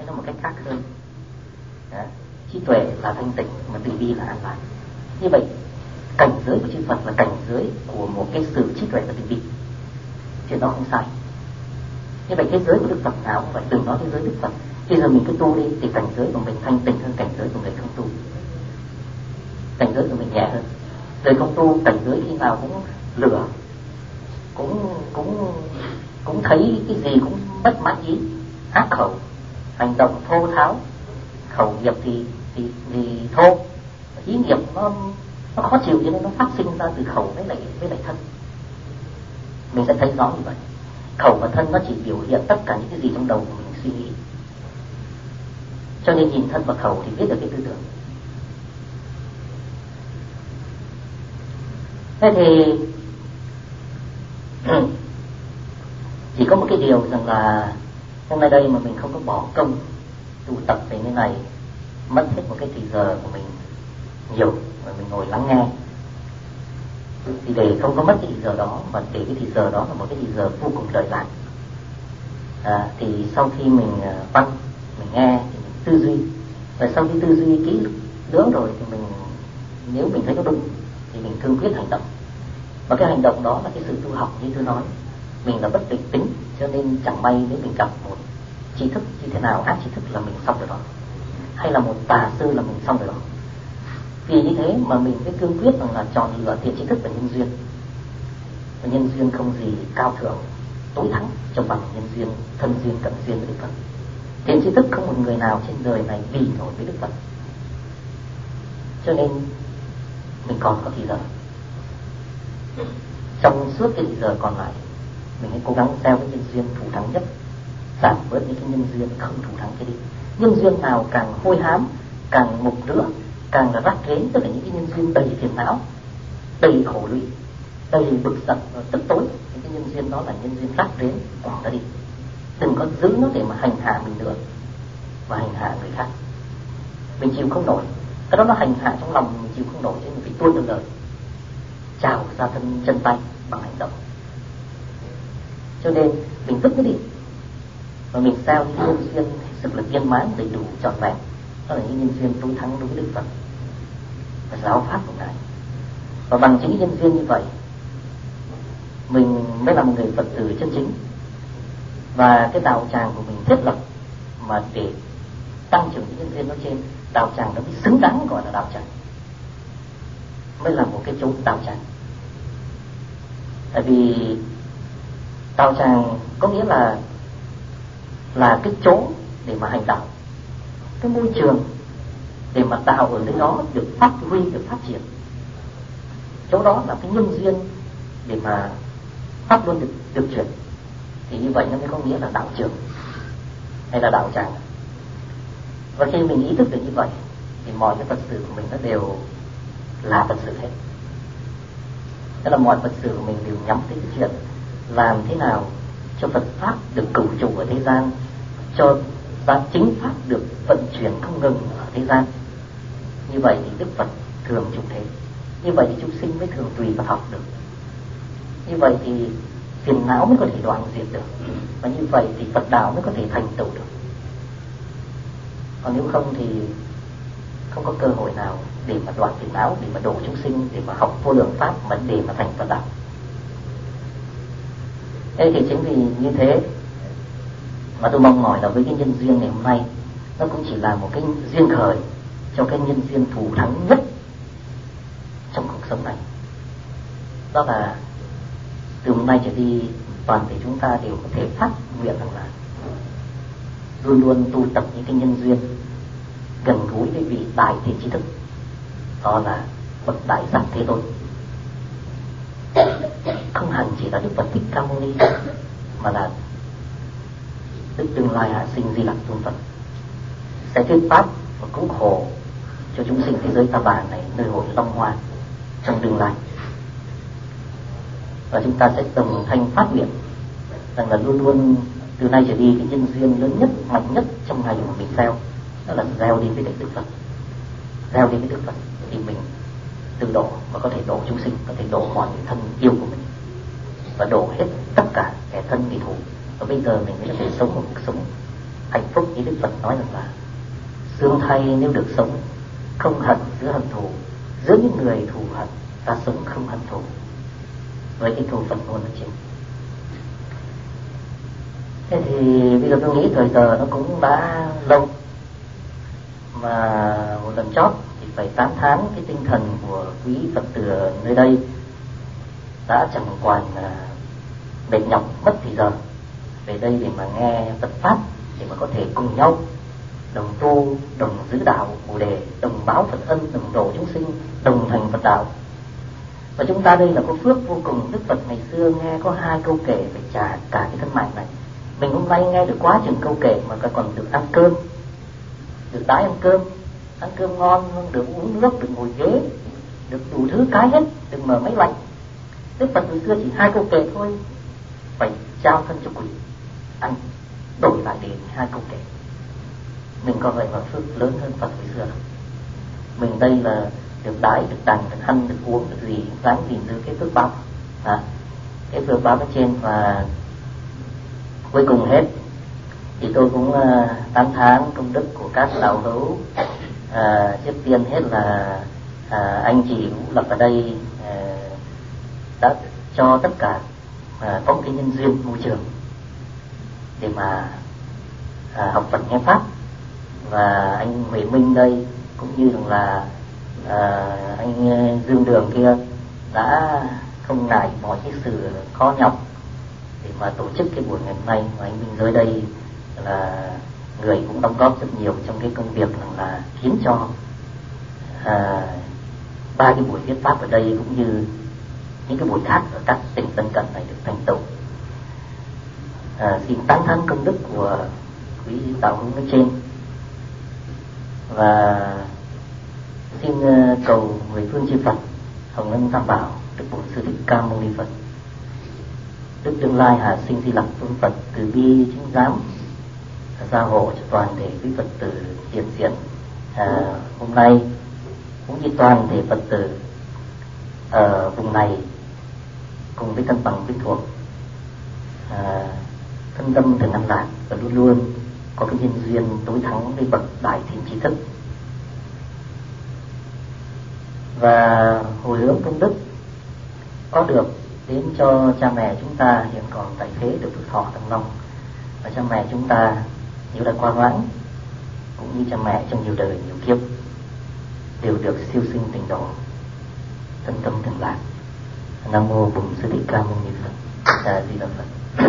nó một cách khác hơn. Đó. Trí tuệ là thanh tịnh, mà từ bi là an lạc. Như vậy cảnh giới của chư Phật là cảnh giới của một cái sự trí tuệ và từ bi, chuyện đó không sai. Như vậy thế giới của Đức Phật nào cũng phải đừng nói thế giới Đức Phật. Bây giờ mình cứ tu đi thì cảnh giới của mình thanh tịnh hơn cảnh giới của người không tu, cảnh giới của mình nhẹ hơn. Người không tu cảnh giới khi nào cũng lửa, cũng thấy cái gì cũng bất mãn ý, ác khẩu, hành động thô tháo, khẩu nghiệp thì thô, ý nghiệp nó khó chịu, cho nên nó phát sinh ra từ khẩu với lại thân. Mình sẽ thấy rõ như vậy. Khẩu và thân nó chỉ biểu hiện tất cả những cái gì trong đầu của mình suy nghĩ. Cho nên nhìn thân và khẩu thì biết được cái tư tưởng. Thế thì chỉ có một cái điều rằng là hôm nay đây mà mình không có bỏ công tu tập về như này, mất hết một cái thời giờ của mình nhiều và mình ngồi lắng nghe, thì để không có mất cái thời giờ đó, mà để cái thời giờ đó là một cái thời giờ vô cùng lợi lạc. Thì sau khi mình văn, mình nghe thì mình tư duy, và sau khi tư duy kỹ lưỡng rồi thì mình, nếu mình thấy có đúng thì mình cương quyết hành động. Và cái hành động đó là cái sự tu học. Như tôi nói, mình là bất định tính, cho nên chẳng may nếu mình gặp một tri thức như thế nào, ác tri thức là mình xong rồi đó, hay là một tà sư là mình xong rồi đó. Vì như thế mà mình mới cương quyết rằng là chọn lựa thiện tri thức và nhân duyên. Và nhân duyên không gì cao thượng tối thắng cho bằng nhân duyên, thân duyên, cận duyên với Đức Phật. Thiện tri thức không một người nào trên đời này bì nổi với Đức Phật. Cho nên mình còn có thời giờ. Trong suốt cái thời giờ còn lại, mình hãy cố gắng gieo cái nhân duyên thủ thắng nhất, giảm bớt những cái nhân duyên không thủ thắng cái đi. Nhân duyên nào càng hôi hám, càng mục rửa, càng là rắc rến, tức là những cái nhân duyên đầy phiền não, đầy khổ lụy, đầy bực giận, tức tối, những cái nhân duyên đó là nhân duyên rắc rến, bỏ ra đi. Đừng có giữ nó để mà hành hạ mình nữa và hành hạ người khác. Mình chịu không nổi, cái đó nó hành hạ trong lòng mình chịu không nổi, cho nên mình phải tuôn được lời, trào ra thân chân tay bằng hành động. Cho nên mình vứt nó đi và mình sao những nhân duyên rất là viên mãn, đầy đủ, trọn vẹn. Đó là những nhân duyên tối thắng đối với Đức Phật và giáo pháp của Ngài. Và bằng chính nhân duyên như vậy, mình mới là một người Phật tử chân chính. Và cái đạo tràng của mình thiết lập mà để tăng trưởng những nhân duyên nói trên, đạo tràng nó mới xứng đáng gọi là đạo tràng, mới là một cái chỗ đạo tràng. Tại vì đạo tràng có nghĩa là cái chỗ để mà hành đạo, cái môi trường để mà đạo ở nơi đó được phát huy, được phát triển. Chỗ đó là cái nhân duyên để mà pháp luân được chuyển. Thì như vậy nó mới có nghĩa là đạo trường hay là đạo tràng. Và khi mình ý thức được như vậy thì mọi cái Phật sự của mình nó đều là Phật sự hết. Tức là mọi Phật sự của mình đều nhắm tới cái chuyện làm thế nào cho Phật pháp được cửu trụ ở thế gian, cho chính pháp được vận chuyển không ngừng ở thế gian. Như vậy thì Đức Phật thường trụ thế. Như vậy thì chúng sinh mới thường tùy Phật học được. Như vậy thì phiền não mới có thể đoạn diệt được. Và như vậy thì Phật đạo mới có thể thành tựu được. Còn nếu không thì không có cơ hội nào để mà đoạn phiền não, để mà độ chúng sinh, để mà học vô lượng pháp, mà để mà thành Phật đạo. Thế thì chính vì như thế mà tôi mong mỏi là với cái nhân duyên ngày hôm nay, nó cũng chỉ là một cái duyên khởi cho cái nhân duyên thù thắng nhất trong cuộc sống này. Đó là từ hôm nay trở đi, toàn thể chúng ta đều có thể phát nguyện rằng là luôn luôn tu tập những cái nhân duyên gần gũi với vị đại thiện tri thức, đó là bậc Đại Giác Thế Tôn. Không hẳn chỉ là Đức Phật Thích Ca Mâu Ni, mà là Đức Tương Lai Hạ Sinh Di Lặc Tôn Phật sẽ thuyết pháp và cứu khổ cho chúng sinh thế giới Ta Bà này, nơi hội Long Hoa trong tương lai. Và chúng ta sẽ đồng thanh phát nguyện rằng là luôn luôn từ nay trở đi, cái nhân duyên lớn nhất, mạnh nhất trong ngày mà mình gieo, đó là gieo đi với Đức Phật. Gieo đi với Đức Phật thì mình tự độ và có thể độ chúng sinh, có thể độ mọi người thân yêu của mình, và độ hết tất cả kẻ thân kẻ thù. Và bây giờ mình mới có thể sống một cuộc sống hạnh phúc, như Đức Phật nói rằng là xương thay nếu được sống không hận giữa hận thù, giữa những người thù hận ta sống không hận thù. Với cái câu Phật ngôn ở trên. Thế thì bây giờ tôi nghĩ thời giờ nó cũng đã lâu, mà một lần chót thì phải tán thán cái tinh thần của quý Phật tử nơi đây đã chẳng quản mệt nhọc mất thì giờ về đây để mà nghe Phật pháp, để mà có thể cùng nhau đồng tu, đồng giữ đạo Bồ đề, đồng báo Phật ân, đồng độ chúng sinh, đồng thành Phật đạo. Và chúng ta đây là có phước vô cùng. Đức Phật ngày xưa nghe có 2 câu kệ phải trả cả cái thân mạng này. Mình hôm nay nghe được quá chừng câu kệ mà còn được ăn cơm, được đãi ăn cơm ngon, được uống nước, được ngồi ghế, được đủ thứ cái hết, được mở máy lạnh. Đức Phật ngày xưa chỉ 2 câu kệ thôi, phải trao thân cho quỷ ăn, đổi lại đến 2 câu kệ. Mình có vậy mà phước lớn hơn Phật ngày xưa. Mình đây là được đãi, được đàn, được ăn, được uống, được gì, dáng gìn giữ cái phước báo, cái phước báo ở trên. Và cuối cùng hết thì tôi cũng tán thán công đức của các đạo hữu. Trước tiên hết là anh chị Vũ Lập ở đây đã cho tất cả có một cái nhân duyên môi trường để mà học Phật nghe pháp. Và anh Huệ Minh đây cũng như là anh Dương Đường kia đã không ngại mọi cái sự khó nhọc để mà tổ chức cái buổi ngày hôm nay. Và anh Minh dưới đây là người cũng đóng góp rất nhiều trong cái công việc là khiến cho 3 cái buổi viết pháp ở đây cũng như những cái buổi khác ở các tỉnh lân cận này được thành tựu. Xin tán thán công đức của quý đạo hữu nói trên, và xin cầu mười phương chư Phật, Hồng Ân Tam Bảo, Đức Bổn Sư Thích Ca Mâu Ni Phật, Đức Tương Lai Hà Sinh Di Lặc Tôn Phật từ bi chứng giám gia hộ cho toàn thể quý Phật tử hiện diện hôm nay, cũng như toàn thể Phật tử ở vùng này cùng với thân bằng quyến thuộc, thân tâm thường an lạc và luôn luôn có cái nhân duyên tối thắng với bậc đại thiện tri thức. Và hồi hướng công đức có được đến cho cha mẹ chúng ta hiện còn tại thế được phước thọ trong lòng. Và cha mẹ chúng ta nếu đã qua vãng, cũng như cha mẹ trong nhiều đời nhiều kiếp, đều được siêu sinh tịnh độ, thân tâm thường lạc. Nam mô Bổn Sư Thích Ca Mâu Ni Phật. A Di Đà Phật.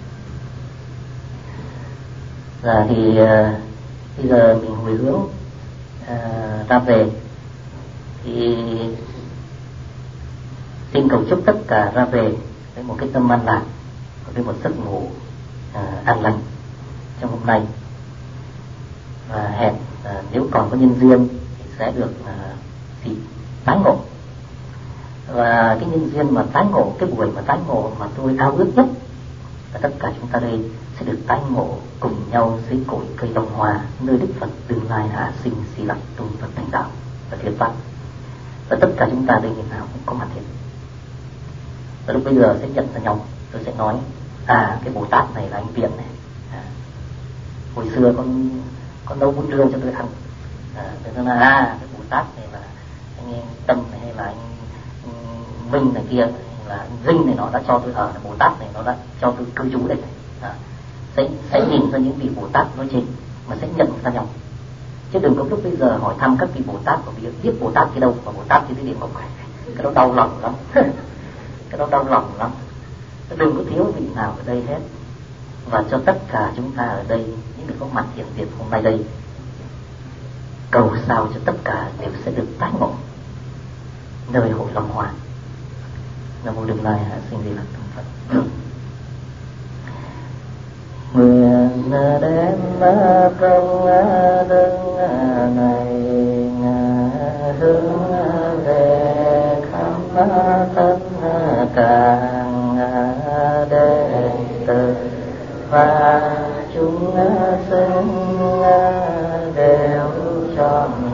Thì bây giờ mình hồi hướng ra về thì xin cầu chúc tất cả ra về với một cái tâm an lạc, với một giấc ngủ an lành trong hôm nay. Và hẹn nếu còn có nhân duyên thì sẽ được thì tái ngộ. Và cái nhân duyên mà tái ngộ, cái buổi mà tái ngộ mà tôi ao ước nhất là tất cả chúng ta đây sẽ được tái ngộ cùng nhau dưới cội cây Long Hoa, nơi Đức Phật Tương Lai Hạ Sinh Di Lặc Tôn Phật thành đạo và thuyết pháp. Và tất cả chúng ta đây ngày nào cũng có mặt hết. Và lúc bây giờ sẽ nhận ra nhau, tôi sẽ nói cái Bồ Tát này là anh Viện này, hồi xưa con nấu bún riêu cho tôi ăn. Tôi nói cái Bồ Tát này là anh Tâm này, hay là anh Minh này kia, hay là anh Vinh này, nó đã cho tôi ở. Bồ Tát này nó đã cho tôi cư trú đây này. Sẽ nhìn ra những vị Bồ Tát nói trên mà sẽ nhận ra nhau. Chứ đừng có lúc bây giờ hỏi thăm các vị Bồ Tát và biết Bồ Tát cái đâu và Bồ Tát cái địa ngục này. Cái đó đau lòng lắm. Cái đó đau lòng lắm. Đừng có thiếu vị nào ở đây hết. Và cho tất cả chúng ta ở đây, những người có mặt hiện diện hôm nay đây, cầu sao cho tất cả đều sẽ được tái ngộ nơi hội Long Hoa. Nam mô Tương Lai Hạ Sinh Di Lặc Tôn Phật. Nguyện đem trong đấng này hướng về khắp tất cả đệ tử và chúng sinh đều trọn